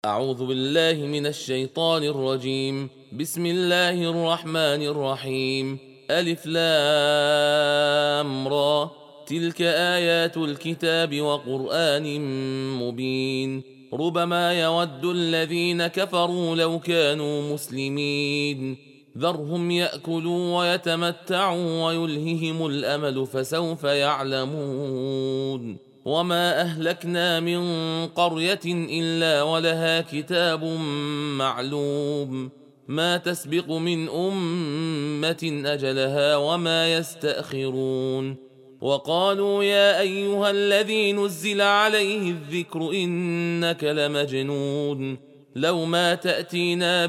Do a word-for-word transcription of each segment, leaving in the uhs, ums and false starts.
أعوذ بالله من الشيطان الرجيم. بسم الله الرحمن الرحيم. ألف لام را. تلك آيات الكتاب وقرآن مبين. ربما يود الذين كفروا لو كانوا مسلمين. ذرهم يأكلوا ويتمتعوا ويلههم الأمل فسوف يعلمون. وما أهلكنا من قرية إلا ولها كتاب معلوم. ما تسبق من أمة أجلها وما يستأخرون. وقالوا يا أيها الذي نزل عليه الذكر إنك لمجنون. لو ما تأتينا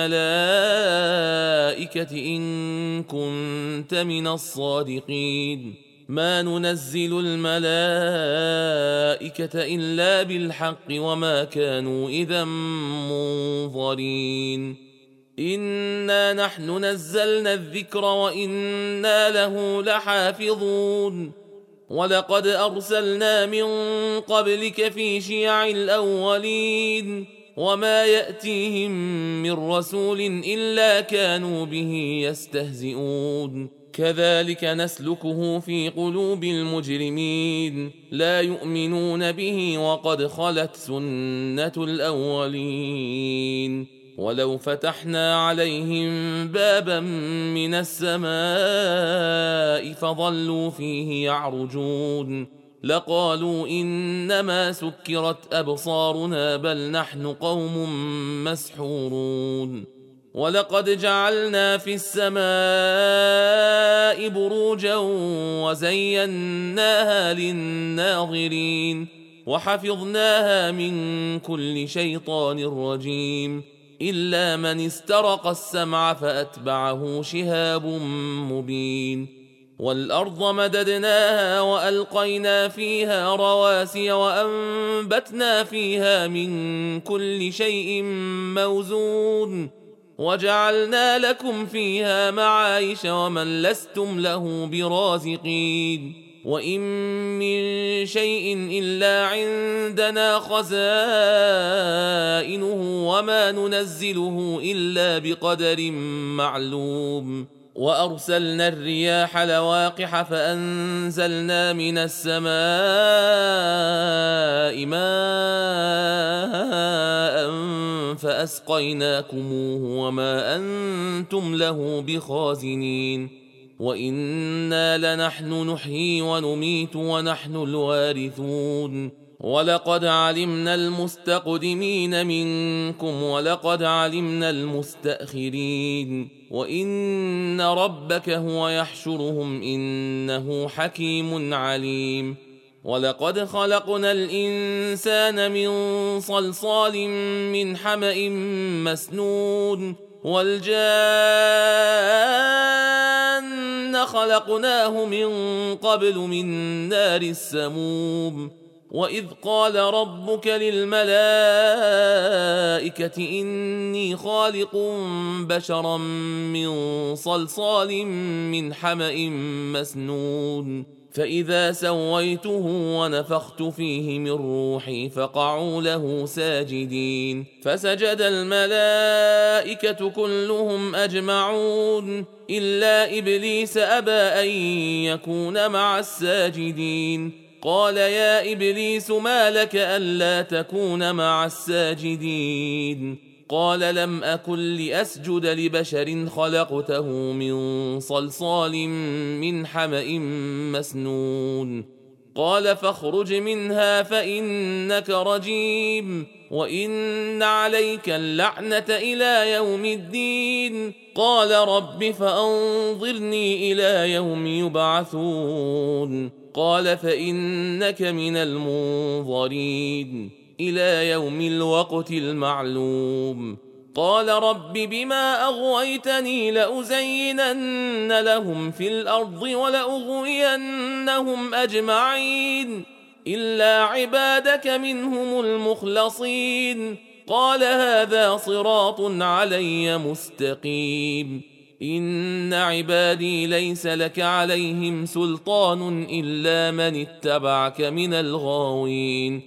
بالملائكة إن كنت من الصادقين. ما ننزل الملائكة إلا بالحق وما كانوا إذا منظرين. إنا نحن نزلنا الذكر وإنا له لحافظون. ولقد أرسلنا من قبلك في شيع الأولين. وما يأتيهم من رسول إلا كانوا به يستهزئون. كذلك نسلكه في قلوب المجرمين. لا يؤمنون به وقد خلت سنة الأولين. ولو فتحنا عليهم بابا من السماء فظلوا فيه يعرجون لقالوا إنما سكرت أبصارنا بل نحن قوم مسحورون. ولقد جعلنا في السماء بروجا وزيناها للناظرين وحفظناها من كل شيطان رجيم إلا من استرق السمع فأتبعه شهاب مبين. والأرض مددناها وألقينا فيها رواسي وأنبتنا فيها من كل شيء موزون وجعلنا لكم فيها معايش ومن لستم له برازقين. وإن من شيء إلا عندنا خزائنه وما ننزله إلا بقدر معلوم. وأرسلنا الرياح لواقح فأنزلنا من السماء ماء فأسقيناكموه وما أنتم له بخازنين. وإنا لنحن نحيي ونميت ونحن الوارثون. ولقد علمنا المستقدمين منكم ولقد علمنا المستأخرين. وإن ربك هو يحشرهم إنه حكيم عليم. ولقد خلقنا الإنسان من صلصال من حمأ مسنون والجان خلقناه من قبل من نار السموم. وإذ قال ربك للملائكة إني خالق بشرا من صلصال من حمأ مسنون فإذا سويته ونفخت فيه من روحي فقعوا له ساجدين فسجد الملائكة كلهم أجمعون إلا إبليس أبى أن يكون مع الساجدين. قال يا إبليس ما لك ألا تكون مع الساجدين؟ قال لم أكن لأسجد لبشر خلقته من صلصال من حمأ مسنون. قال فاخرج منها فإنك رجيم وإن عليك اللعنة إلى يوم الدين. قال رب فأنظرني إلى يوم يبعثون. قال فإنك من المنظرين إلى يوم الوقت المعلوم. قال رب بما أغويتني لأزينن لهم في الأرض ولأغوينهم أجمعين إلا عبادك منهم المخلصين. قال هذا صراط علي مستقيم. إن عبادي ليس لك عليهم سلطان إلا من اتبعك من الغاوين.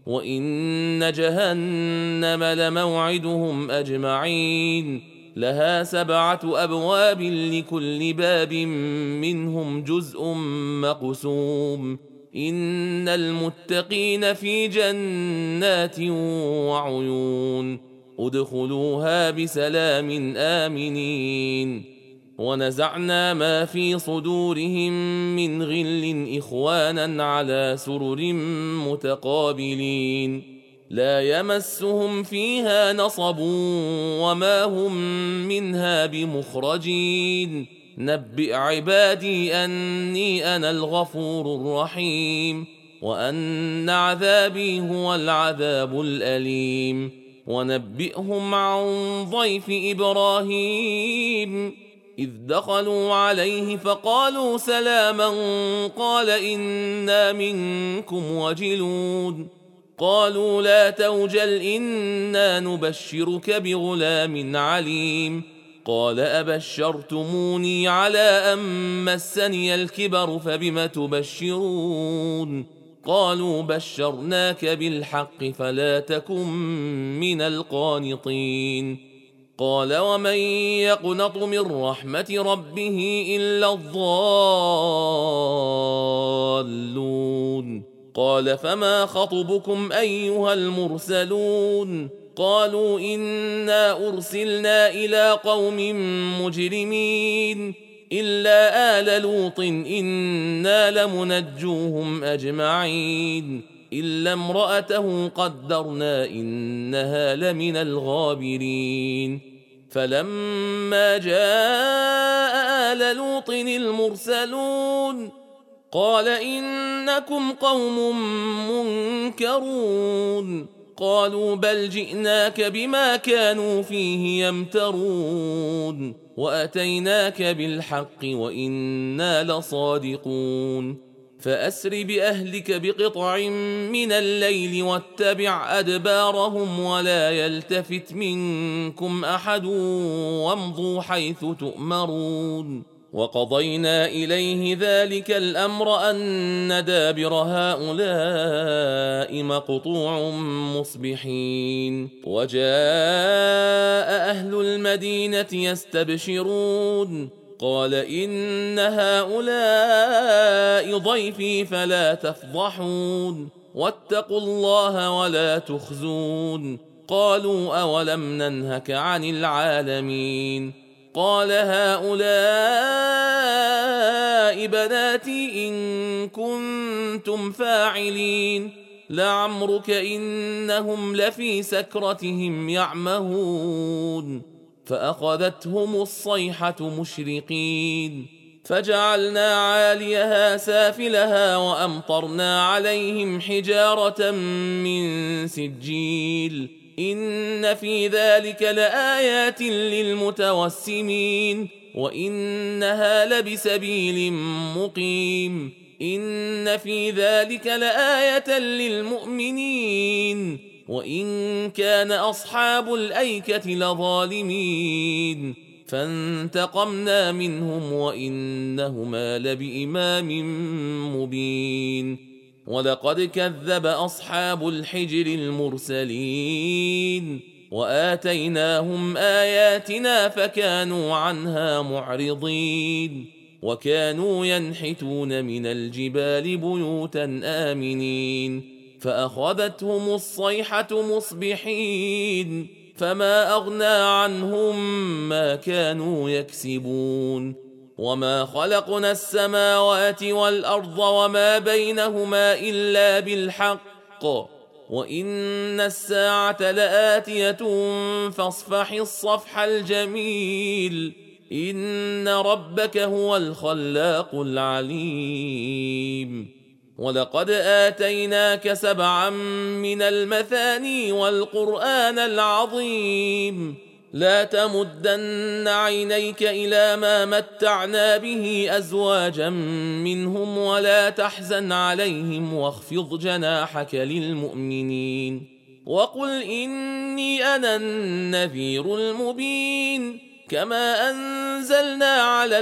وإن جهنم لموعدهم أجمعين لها سبعة أبواب لكل باب منهم جزء مقسوم إن المتقين في جنات وعيون ادخلوها بسلام آمنين ونزعنا ما في صدورهم من غل إخوانا على سرر متقابلين لا يمسهم فيها نصب وما هم منها بمخرجين نبئ عبادي أني أنا الغفور الرحيم وأن عذابي هو العذاب الأليم ونبئهم عن ضيف إبراهيم إذ دخلوا عليه فقالوا سلاما قال إنا منكم وجلون قالوا لا توجل إنا نبشرك بغلام عليم قال أبشرتموني على أن مسني الكبر فبم تبشرون قالوا بشرناك بالحق فلا تكن من القانطين قال ومن يقنط من رحمة ربه إلا الضالون قال فما خطبكم أيها المرسلون قالوا إنا أرسلنا إلى قوم مجرمين إلا آل لوط إنا لمنجوهم أجمعين إلا امرأته قدرنا إنها لمن الغابرين فلما جاء آل لوط المرسلون قال إنكم قوم منكرون قالوا بل جئناك بما كانوا فيه يمترون وأتيناك بالحق وإنا لصادقون فأسر بأهلك بقطع من الليل واتبع أدبارهم ولا يلتفت منكم أحد وامضوا حيث تؤمرون وقضينا إليه ذلك الأمر أن دابر هؤلاء مقطوع مصبحين وجاء أهل المدينة يستبشرون قال إن هؤلاء ضيفي فلا تفضحون واتقوا الله ولا تخزون قالوا أولم ننهك عن العالمين قال هؤلاء بناتي إن كنتم فاعلين لعمرك إنهم لفي سكرتهم يعمهون فأخذتهم الصيحة مشرقين فجعلنا عاليها سافلها وأمطرنا عليهم حجارة من سجيل إن في ذلك لآيات للمتوسمين وإنها لبسبيل مقيم إن في ذلك لآية للمؤمنين وإن كان أصحاب الأيكة لظالمين فانتقمنا منهم وإنهما لبإمام مبين ولقد كذب أصحاب الحجر المرسلين وآتيناهم آياتنا فكانوا عنها معرضين وكانوا ينحتون من الجبال بيوتا آمنين فأخذتهم الصيحة مصبحين فما أغنى عنهم ما كانوا يكسبون وما خلقنا السماوات والأرض وما بينهما إلا بالحق وإن الساعة لآتية فاصفح الصفح الجميل إن ربك هو الخلاق العليم ولقد آتيناك سبعا من المثاني والقرآن العظيم لا تمدن عينيك إلى ما متعنا به أزواجا منهم ولا تحزن عليهم واخفض جناحك للمؤمنين وقل إني أنا النذير المبين كما أنزلنا على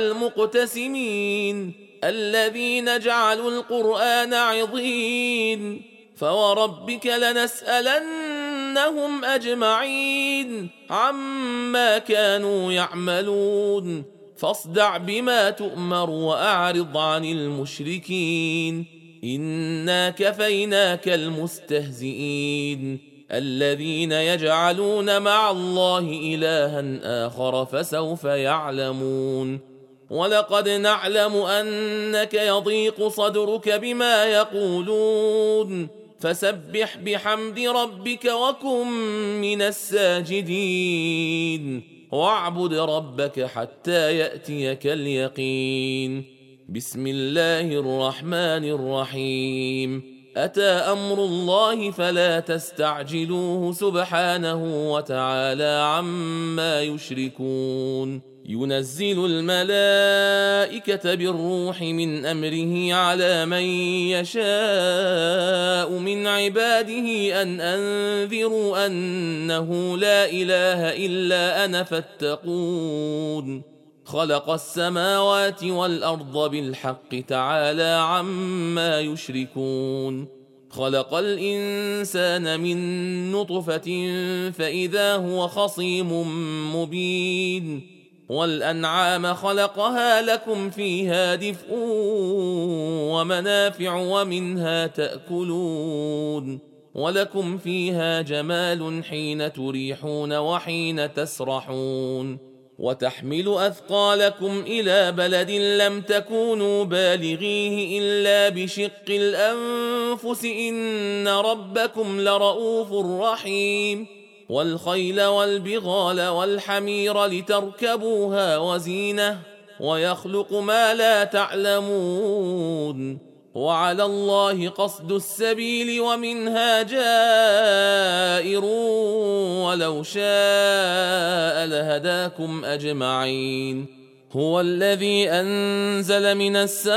المقتسمين الذين جعلوا القرآن عضين فوربك لنسألنهم أجمعين عما كانوا يعملون فاصدع بما تؤمر وأعرض عن المشركين إنا كفيناك المستهزئين الذين يجعلون مع الله إلها آخر فسوف يعلمون ولقد نعلم أنك يضيق صدرك بما يقولون فسبح بحمد ربك وكن من الساجدين واعبد ربك حتى يأتيك اليقين بسم الله الرحمن الرحيم أتى أمر الله فلا تستعجلوه سبحانه وتعالى عما يشركون ينزل الملائكة بالروح من أمره على من يشاء من عباده أن أنذروا أنه لا إله إلا أنا فاتقون خلق السماوات والأرض بالحق تعالى عما يشركون خلق الإنسان من نطفة فإذا هو خصيم مبين والأنعام خلقها لكم فيها دفء ومنافع ومنها تأكلون ولكم فيها جمال حين تريحون وحين تسرحون وتحمل أثقالكم إلى بلد لم تكونوا بالغيه إلا بشق الأنفس إن ربكم لرؤوف رحيم والخيل والبغال والحمير لتركبوها وزينة ويخلق ما لا تعلمون وعلى الله قصد السبيل ومنها جائر ولو شاء لهداكم أجمعين هو الذي أنزل من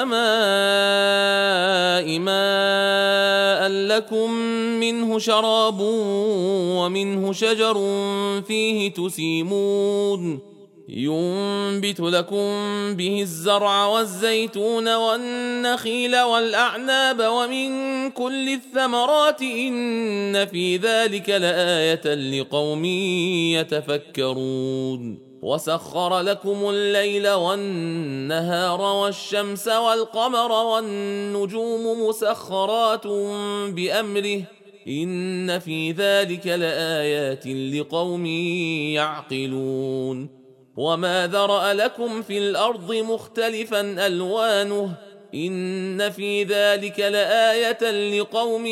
السماء ماء لكم منه شراب ومنه شجر فيه تسيمون ينبت لكم به الزرع والزيتون والنخيل والأعناب ومن كل الثمرات إن في ذلك لآية لقوم يتفكرون وسخر لكم الليل والنهار والشمس والقمر والنجوم مسخرات بأمره إن في ذلك لآيات لقوم يعقلون وما ذرأ لكم في الأرض مختلفا ألوانه إن في ذلك لآية لقوم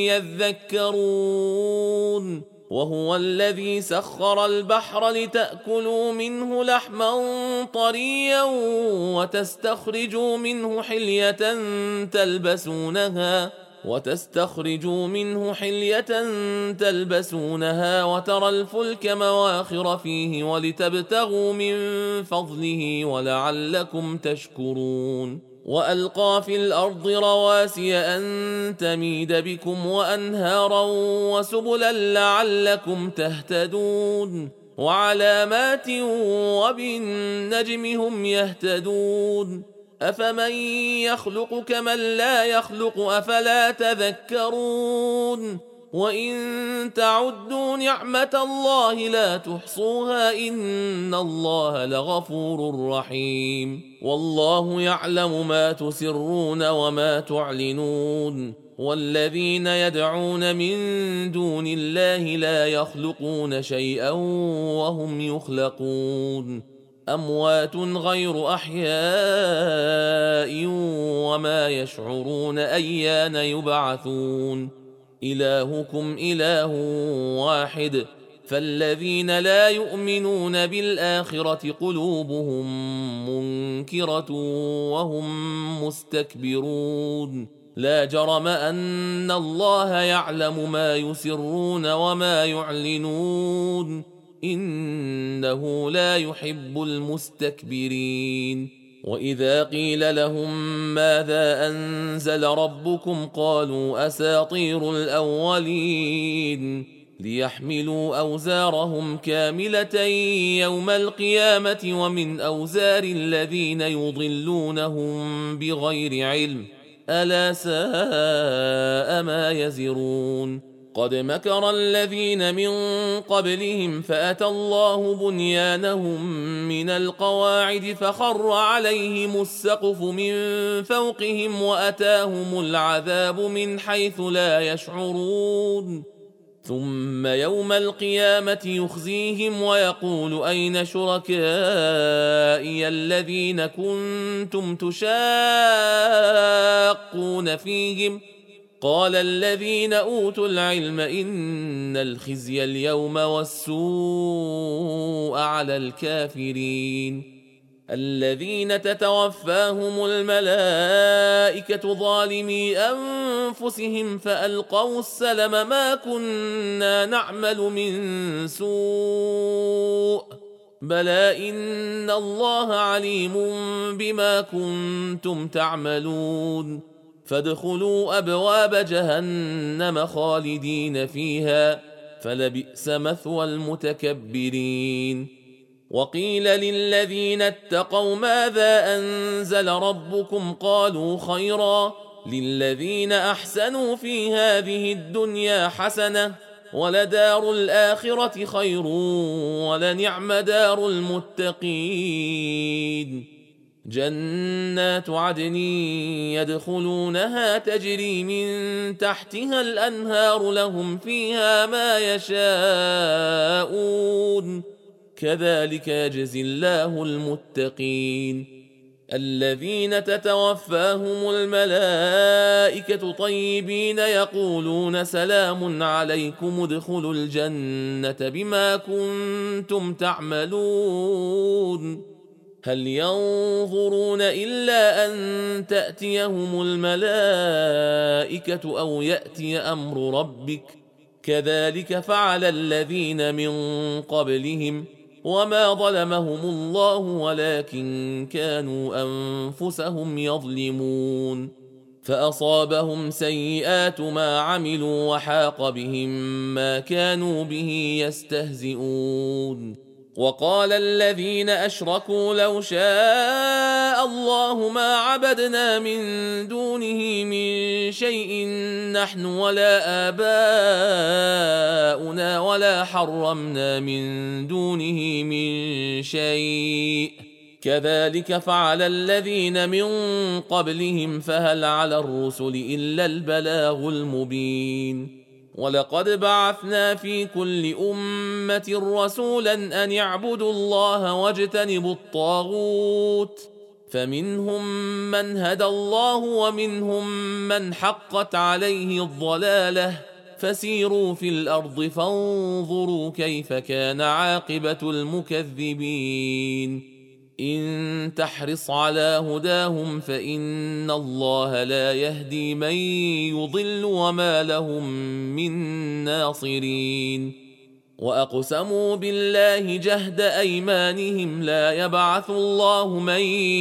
يذكرون وهو الذي سخر البحر لتأكلوا منه لحما طريا وتستخرجوا منه حلية تلبسونها وتستخرجوا منه حلية تلبسونها وترى الفلك مواخر فيه ولتبتغوا من فضله ولعلكم تشكرون وألقى في الأرض رواسي أن تميد بكم وأنهارا وسبلا لعلكم تهتدون وعلامات وبالنجم هم يهتدون أفمن يخلق كمن لا يخلق أفلا تذكرون وإن تعدوا نعمة الله لا تحصوها إن الله لغفور رحيم والله يعلم ما تسرون وما تعلنون والذين يدعون من دون الله لا يخلقون شيئا وهم يخلقون أموات غير أحياء وما يشعرون أيان يبعثون إلهكم إله واحد فالذين لا يؤمنون بالآخرة قلوبهم منكرة وهم مستكبرون لا جرم أن الله يعلم ما يسرون وما يعلنون إنه لا يحب المستكبرين وإذا قيل لهم ماذا أنزل ربكم قالوا أساطير الأولين ليحملوا أوزارهم كاملة يوم القيامة ومن أوزار الذين يضلونهم بغير علم ألا ساء ما يزرون قد مكر الذين من قبلهم فأتى الله بنيانهم من القواعد فخر عليهم السقف من فوقهم وأتاهم العذاب من حيث لا يشعرون ثم يوم القيامة يخزيهم ويقول أين شركائي الذين كنتم تشاقون فيهم قال الذين أوتوا العلم إن الخزي اليوم والسوء على الكافرين الذين تتوفاهم الملائكة ظالمي أنفسهم فألقوا السلم ما كنا نعمل من سوء بلى إن الله عليم بما كنتم تعملون فادخلوا أبواب جهنم خالدين فيها فلبئس مثوى المتكبرين وقيل للذين اتقوا ماذا أنزل ربكم قالوا خيرا للذين أحسنوا في هذه الدنيا حسنة ولدار الآخرة خير ولنعم دار المتقين جنات عدن يدخلونها تجري من تحتها الأنهار لهم فيها ما يشاءون كذلك يجزي الله المتقين الذين تتوفاهم الملائكة طيبين يقولون سلام عليكم ادخلوا الجنة بما كنتم تعملون هل ينظرون إلا أن تأتيهم الملائكة أو يأتي أمر ربك كذلك فعل الذين من قبلهم وما ظلمهم الله ولكن كانوا أنفسهم يظلمون فأصابهم سيئات ما عملوا وحاق بهم ما كانوا به يستهزئون وقال الذين أشركوا لو شاء الله ما عبدنا من دونه من شيء نحن ولا آباؤنا ولا حرمنا من دونه من شيء كذلك فعل الذين من قبلهم فهل على الرسل إلا البلاغ المبين ولقد بعثنا في كل أمة رسولا أن يعبدوا الله واجتنبوا الطاغوت فمنهم من هدى الله ومنهم من حقت عليه الضلالة فسيروا في الأرض فانظروا كيف كان عاقبة المكذبين إن تحرص على هداهم فإن الله لا يهدي من يضل وما لهم من ناصرين وأقسموا بالله جهد أيمانهم لا يبعث الله من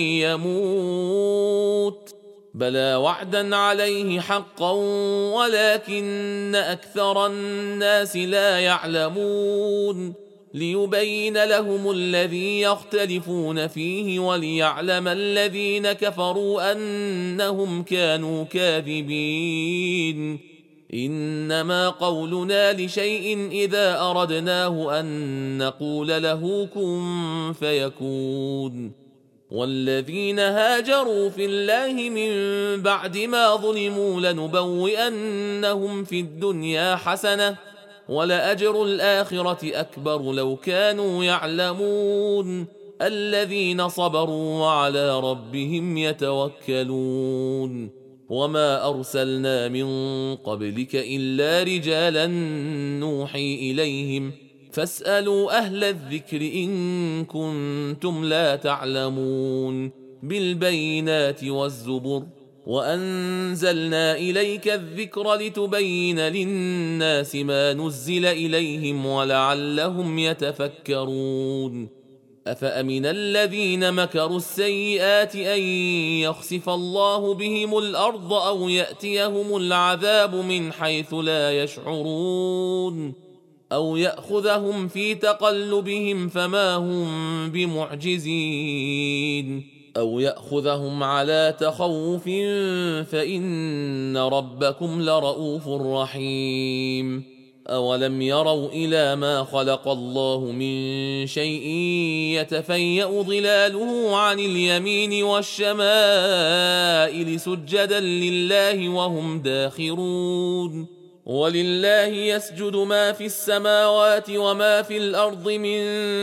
يموت بلى وعدا عليه حقا ولكن أكثر الناس لا يعلمون ليبين لهم الذي يختلفون فيه وليعلم الذين كفروا أنهم كانوا كاذبين إنما قولنا لشيء إذا أردناه أن نقول له كن فيكون والذين هاجروا في الله من بعد ما ظلموا لنبوئنهم في الدنيا حسنة ولأجر الآخرة أكبر لو كانوا يعلمون الذين صبروا وعلى ربهم يتوكلون وما أرسلنا من قبلك إلا رجالا نوحي إليهم فاسألوا أهل الذكر إن كنتم لا تعلمون بالبينات والزبر وأنزلنا إليك الذكر لتبين للناس ما نزل إليهم ولعلهم يتفكرون أفأمن الذين مكروا السيئات أن يخسف الله بهم الأرض أو يأتيهم العذاب من حيث لا يشعرون أو يأخذهم في تقلبهم فما هم بمعجزين أو يأخذهم على تخوف فإن ربكم لرؤوف رحيم. أولم يروا إلى ما خلق الله من شيء يتفيأ ظلاله عن اليمين والشمائل سجدا لله وهم داخرون. ولله يسجد ما في السماوات وما في الأرض من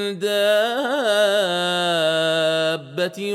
دابة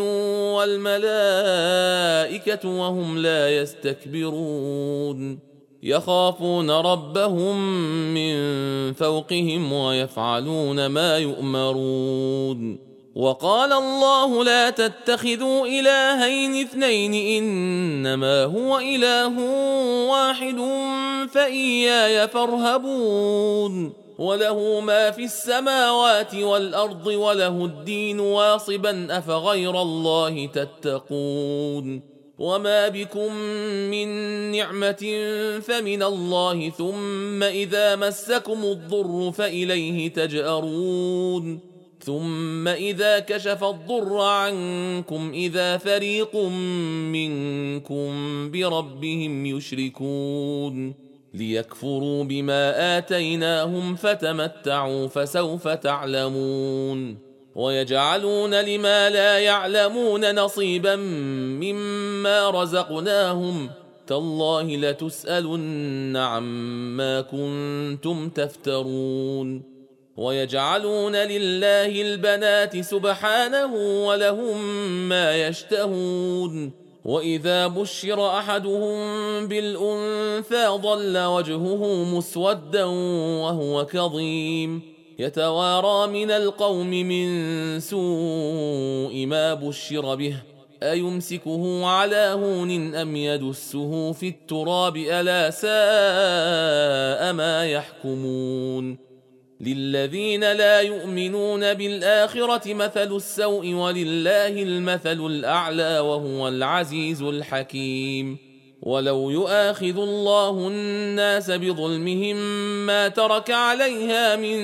والملائكة وهم لا يستكبرون يخافون ربهم من فوقهم ويفعلون ما يؤمرون. وقال الله لا تتخذوا إلهين اثنين إنما هو إله واحد فإياي فارهبون. وله ما في السماوات والأرض وله الدين واصبا أفغير الله تتقون. وما بكم من نعمة فمن الله ثم إذا مسكم الضر فإليه تجأرون. ثم إذا كشف الضر عنكم إذا فريق منكم بربهم يشركون ليكفروا بما آتيناهم فتمتعوا فسوف تعلمون. ويجعلون لما لا يعلمون نصيبا مما رزقناهم تالله لتسألن عما كنتم تفترون. ويجعلون لله البنات سبحانه ولهم ما يشتهون. وإذا بشر أحدهم بالأنثى ظل وجهه مسودا وهو كظيم يتوارى من القوم من سوء ما بشر به أيمسكه على هون أم يدسه في التراب ألا ساء ما يحكمون. للذين لا يؤمنون بالآخرة مثل السوء ولله المثل الأعلى وهو العزيز الحكيم. ولو يؤاخذ الله الناس بظلمهم ما ترك عليها من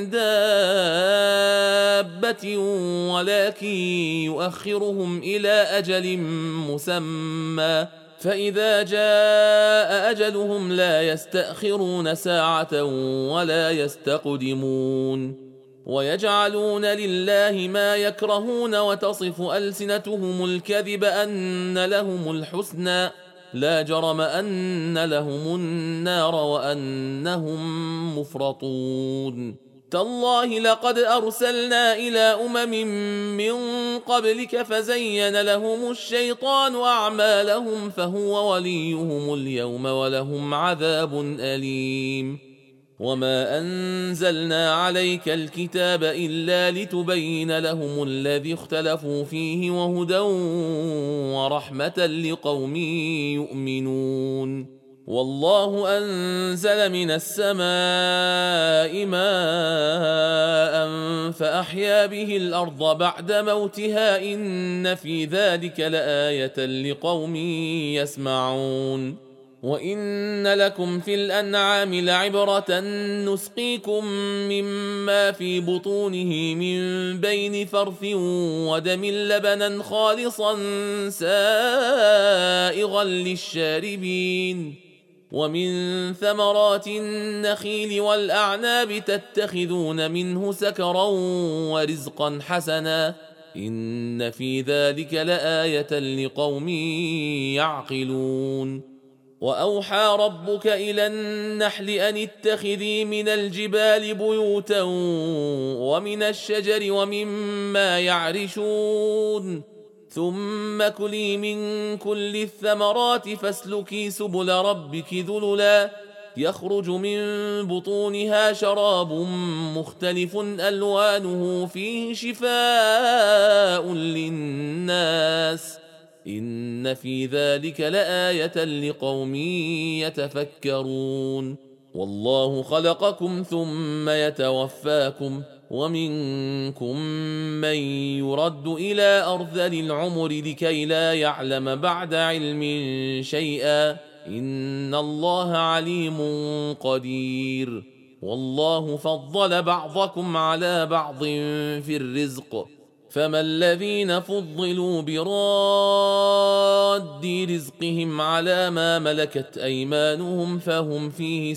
دابة ولكن يؤخرهم إلى أجل مسمى فإذا جاء أجلهم لا يستأخرون ساعة ولا يستقدمون. ويجعلون لله ما يكرهون وتصف ألسنتهم الكذب أن لهم الحسنى لا جرم أن لهم النار وأنهم مفرطون. تالله لقد أرسلنا إلى أمم من قبلك فزين لهم الشيطان أعمالهم فهو وليهم اليوم ولهم عذاب أليم. وما أنزلنا عليك الكتاب إلا لتبين لهم الذي اختلفوا فيه وهدى ورحمة لقوم يؤمنون. والله أنزل من السماء ماء فأحيا به الأرض بعد موتها إن في ذلك لآية لقوم يسمعون. وإن لكم في الأنعام لعبرة نسقيكم مما في بطونه من بين فرث ودم لبنا خالصا سائغا للشاربين ومن ثمرات النخيل والأعناب تتخذون منه سكرا ورزقا حسنا إن في ذلك لآية لقوم يعقلون. وأوحى ربك إلى النحل أن اتخذي من الجبال بيوتا ومن الشجر ومما يعرشون ثم كلي من كل الثمرات فاسلكي سبل ربك ذللا يخرج من بطونها شراب مختلف ألوانه فيه شفاء للناس إن في ذلك لآية لقوم يتفكرون. والله خلقكم ثم يتوفاكم ومنكم من يرد إلى أرذل العمر لكي لا يعلم بعد علم شيئا إن الله عليم قدير. والله فضل بعضكم على بعض في الرزق فما الذين فضلوا براد رزقهم على ما ملكت أيمانهم فهم فيه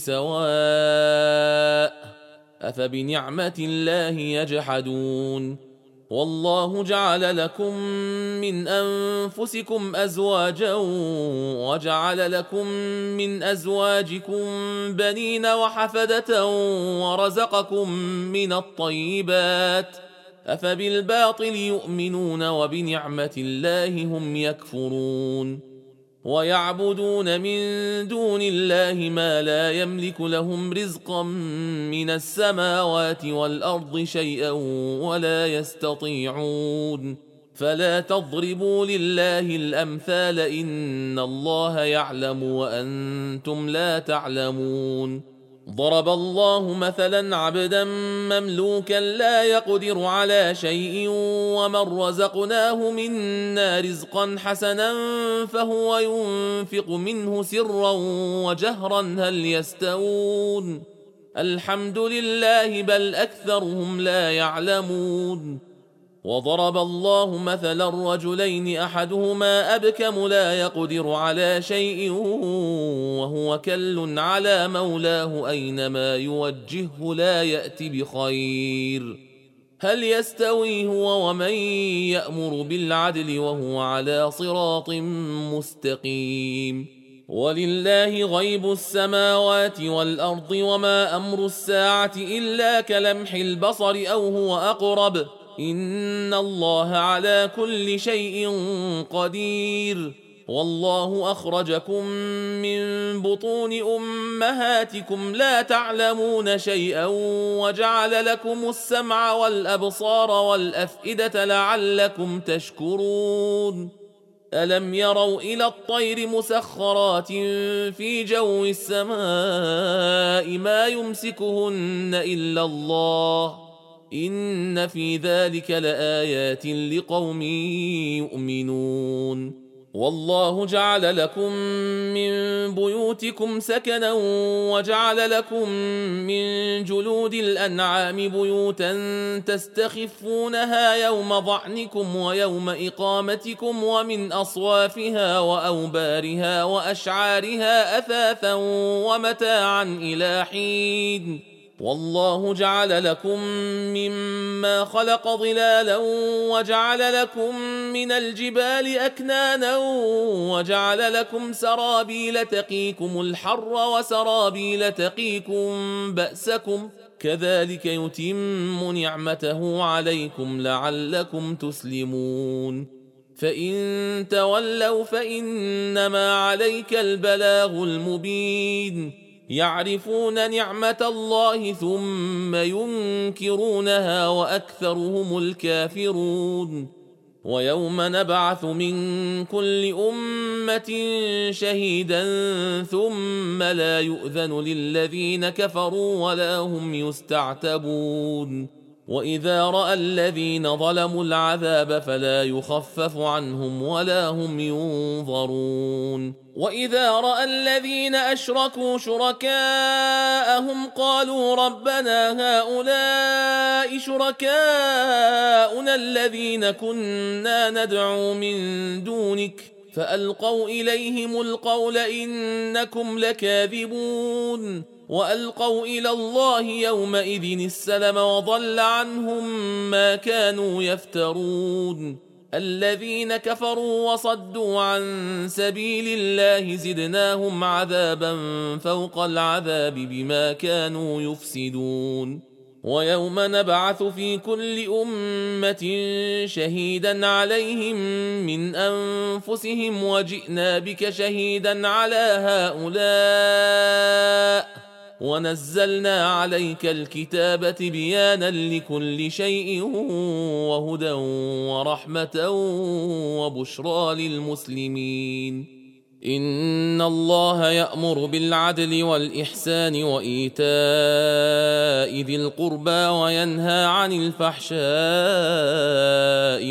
سواء أفبنعمة الله يجحدون والله جعل لكم من أنفسكم أزواجا وجعل لكم من أزواجكم بنين وحفدة ورزقكم من الطيبات أفبالباطل يؤمنون وبنعمة الله هم يكفرون ويعبدون من دون الله ما لا يملك لهم رزقا من السماوات والأرض شيئا ولا يستطيعون فلا تضربوا لله الأمثال إن الله يعلم وأنتم لا تعلمون ضرب الله مثلا عبدا مملوكا لا يقدر على شيء ومن رزقناه منا رزقا حسنا فهو ينفق منه سرا وجهرا هل يستوون الحمد لله بل أكثرهم لا يعلمون وضرب الله مثلا رجلين أحدهما أبكم لا يقدر على شيء وهو كل على مولاه أينما يوجهه لا يأتي بخير هل يستوي هو ومن يأمر بالعدل وهو على صراط مستقيم ولله غيب السماوات والأرض وما أمر الساعة إلا كلمح البصر أو هو أقرب إن الله على كل شيء قدير والله أخرجكم من بطون أمهاتكم لا تعلمون شيئا وجعل لكم السمع والأبصار والأفئدة لعلكم تشكرون ألم يروا إلى الطير مسخرات في جو السماء ما يمسكهن إلا الله إن في ذلك لآيات لقوم يؤمنون والله جعل لكم من بيوتكم سكنا وجعل لكم من جلود الأنعام بيوتا تستخفونها يوم ضعنكم ويوم إقامتكم ومن أصوافها وأوبارها وأشعارها أثاثا ومتاعا إلى حين والله جعل لكم مما خلق ظلالا وجعل لكم من الجبال أكنانا وجعل لكم سرابيل تقيكم الحر وسرابيل تقيكم بأسكم كذلك يتم نعمته عليكم لعلكم تسلمون فإن تولوا فإنما عليك البلاغ المبين يعرفون نعمة الله ثم ينكرونها وأكثرهم الكافرون ويوم نبعث من كل أمة شهيدا ثم لا يؤذن للذين كفروا ولا هم يستعتبون وإذا رأى الذين ظلموا العذاب فلا يخفف عنهم ولا هم ينظرون وإذا رأى الذين أشركوا شركاءهم قالوا ربنا هؤلاء شركاؤنا الذين كنا ندعو من دونك فألقوا إليهم القول إنكم لكاذبون وألقوا إلى الله يومئذ السلم وضل عنهم ما كانوا يفترون الذين كفروا وصدوا عن سبيل الله زدناهم عذابا فوق العذاب بما كانوا يفسدون ويوم نبعث في كل أمة شهيدا عليهم من أنفسهم وجئنا بك شهيدا على هؤلاء ونزلنا عليك الكتاب تبيانا لكل شيء وهدى ورحمة وبشرى للمسلمين إن الله يأمر بالعدل والإحسان وإيتاء ذي القربى وينهى عن الفحشاء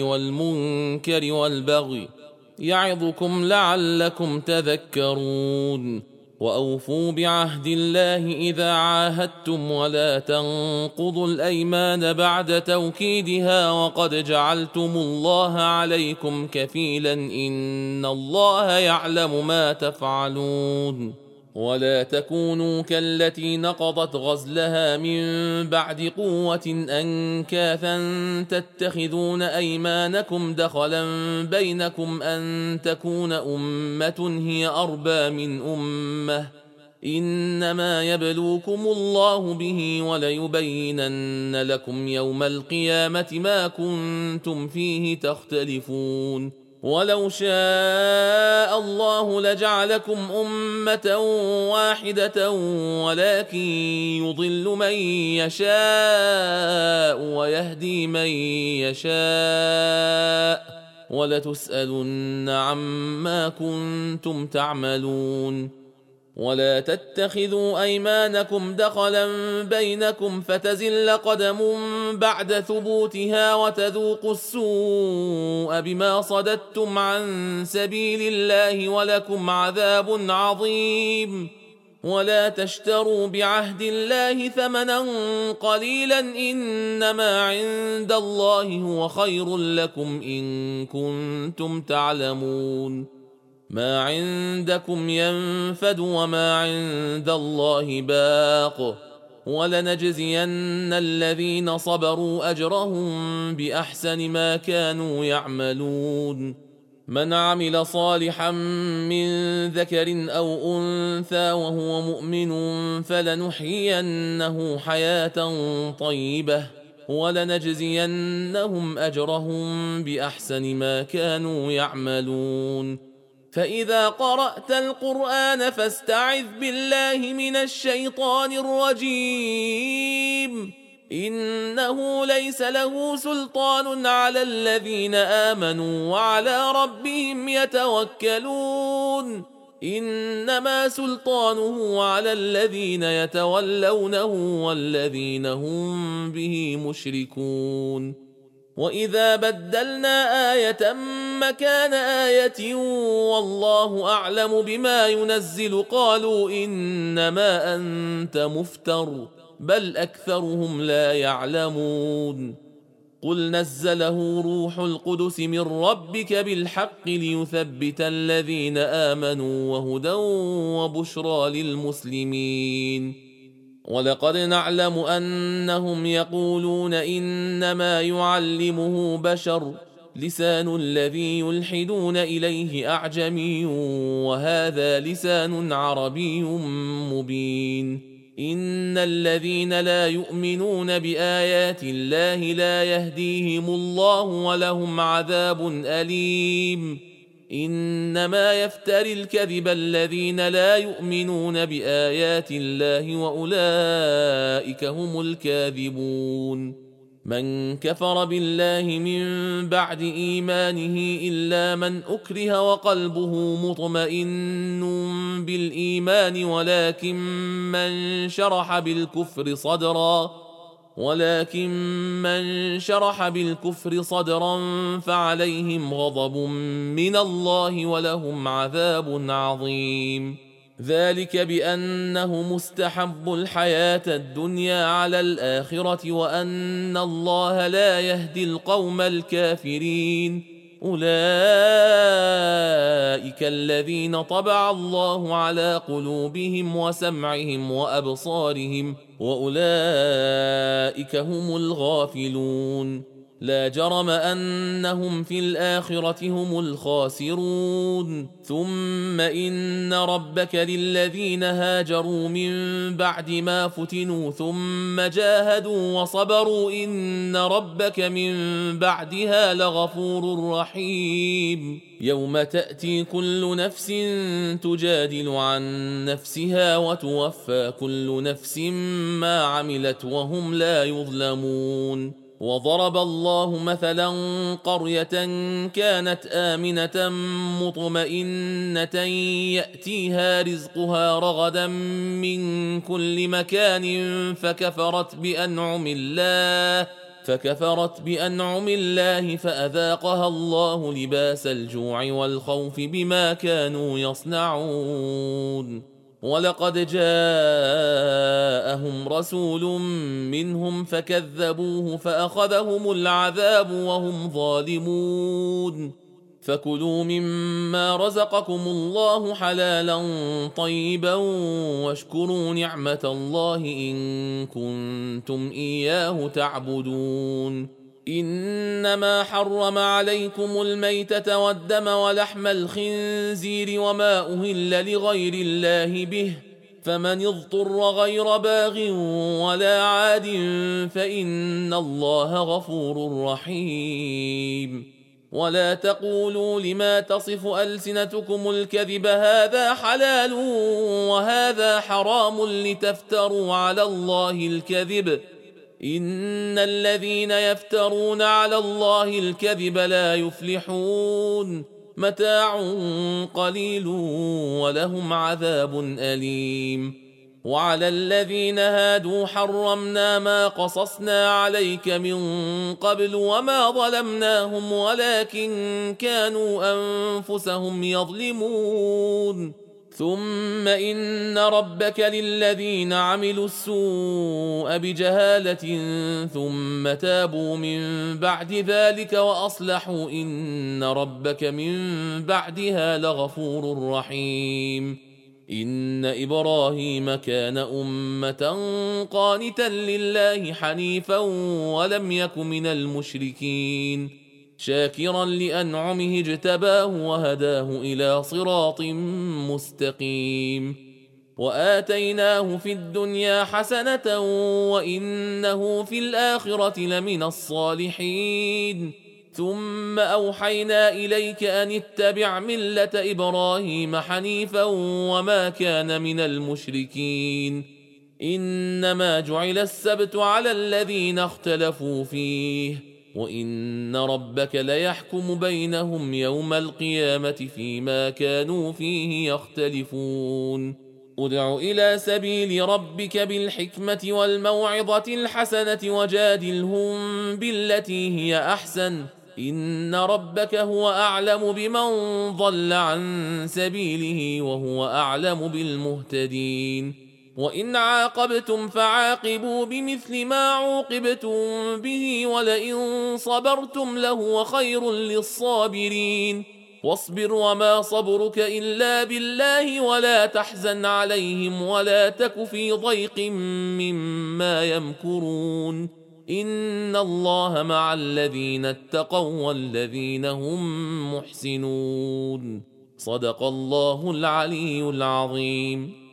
والمنكر والبغي يعظكم لعلكم تذكرون وأوفوا بعهد الله إذا عاهدتم ولا تنقضوا الأيمان بعد توكيدها وقد جعلتم الله عليكم كفيلا إن الله يعلم ما تفعلون ولا تكونوا كالتي نقضت غزلها من بعد قوة أنكاثا تتخذون أيمانكم دخلا بينكم أن تكون أمة هي أربى من أمة إنما يبلوكم الله به وليبينن لكم يوم القيامة ما كنتم فيه تختلفون ولو شاء الله لجعلكم أمة واحدة ولكن يضل من يشاء ويهدي من يشاء ولتسألن عما كنتم تعملون ولا تتخذوا أيمانكم دخلا بينكم فتزل قدم بعد ثبوتها وتذوقوا السوء بما صددتم عن سبيل الله ولكم عذاب عظيم ولا تشتروا بعهد الله ثمنا قليلا إنما عند الله هو خير لكم إن كنتم تعلمون ما عندكم ينفد وما عند الله باق ولنجزين الذين صبروا أجرهم بأحسن ما كانوا يعملون من عمل صالحا من ذكر أو أنثى وهو مؤمن فلنحيينه حياة طيبة ولنجزينهم أجرهم بأحسن ما كانوا يعملون فإذا قرأت القرآن فاستعذ بالله من الشيطان الرجيم إنه ليس له سلطان على الذين آمنوا وعلى ربهم يتوكلون إنما سلطانه على الذين يتولونه والذين هم به مشركون وإذا بدلنا آية مكان آية والله أعلم بما ينزل قالوا إنما أنت مفتر بل أكثرهم لا يعلمون قل نزله روح القدس من ربك بالحق ليثبت الذين آمنوا وهدى وبشرى للمسلمين ولقد نعلم أنهم يقولون إنما يعلمه بشر لسان الذي يلحدون إليه أعجمي وهذا لسان عربي مبين إن الذين لا يؤمنون بآيات الله لا يهديهم الله ولهم عذاب أليم إنما يفتري الكذب الذين لا يؤمنون بآيات الله وأولئك هم الكاذبون من كفر بالله من بعد إيمانه إلا من أكره وقلبه مطمئن بالإيمان ولكن من شرح بالكفر صدرا ولكن من شرح بالكفر صدرا فعليهم غضب من الله ولهم عذاب عظيم ذلك بأنه مستحب الحياة الدنيا على الآخرة وأن الله لا يهدي القوم الكافرين أولئك الذين طبع الله على قلوبهم وسمعهم وأبصارهم وأولئك هم الغافلون لا جرم أنهم في الآخرة هم الخاسرون ثم إن ربك للذين هاجروا من بعد ما فتنوا ثم جاهدوا وصبروا إن ربك من بعدها لغفور رحيم يوم تأتي كل نفس تجادل عن نفسها وتوفى كل نفس ما عملت وهم لا يظلمون وضرب الله مثلا قرية كانت آمنة مطمئنة يأتيها رزقها رغدا من كل مكان فكفرت بأنعم الله فكفرت بأنعم الله فأذاقها الله لباس الجوع والخوف بما كانوا يصنعون ولقد جاءهم رسول منهم فكذبوه فأخذهم العذاب وهم ظالمون فكلوا مما رزقكم الله حلالا طيبا واشكروا نعمة الله إن كنتم إياه تعبدون إنما حرم عليكم الميتة والدم ولحم الخنزير وما أهل لغير الله به فمن اضطر غير باغ ولا عاد فإن الله غفور رحيم ولا تقولوا لما تصف ألسنتكم الكذب هذا حلال وهذا حرام لتفتروا على الله الكذب إن الذين يفترون على الله الكذب لا يفلحون متاع قليل ولهم عذاب أليم وعلى الذين هادوا حرمنا ما قصصنا عليك من قبل وما ظلمناهم ولكن كانوا أنفسهم يظلمون ثم إن ربك للذين عملوا السوء بجهالة ثم تابوا من بعد ذلك وأصلحوا إن ربك من بعدها لغفور رحيم إن إبراهيم كان أمة قانتا لله حنيفا ولم يك من المشركين شاكرا لأنعمه اجتباه وهداه إلى صراط مستقيم وآتيناه في الدنيا حسنة وإنه في الآخرة لمن الصالحين ثم أوحينا إليك أن اتبع ملة إبراهيم حنيفا وما كان من المشركين إنما جعل السبت على الذين اختلفوا فيه وإن ربك ليحكم بينهم يوم القيامة فيما كانوا فيه يختلفون ادع إلى سبيل ربك بالحكمة والموعظة الحسنة وجادلهم بالتي هي أحسن إن ربك هو أعلم بمن ضل عن سبيله وهو أعلم بالمهتدين وإن عاقبتم فعاقبوا بمثل ما عوقبتم به ولئن صبرتم لهو خير للصابرين واصبر وما صبرك إلا بالله ولا تحزن عليهم ولا تك في ضيق مما يمكرون إن الله مع الذين اتقوا والذين هم محسنون صدق الله العلي العظيم.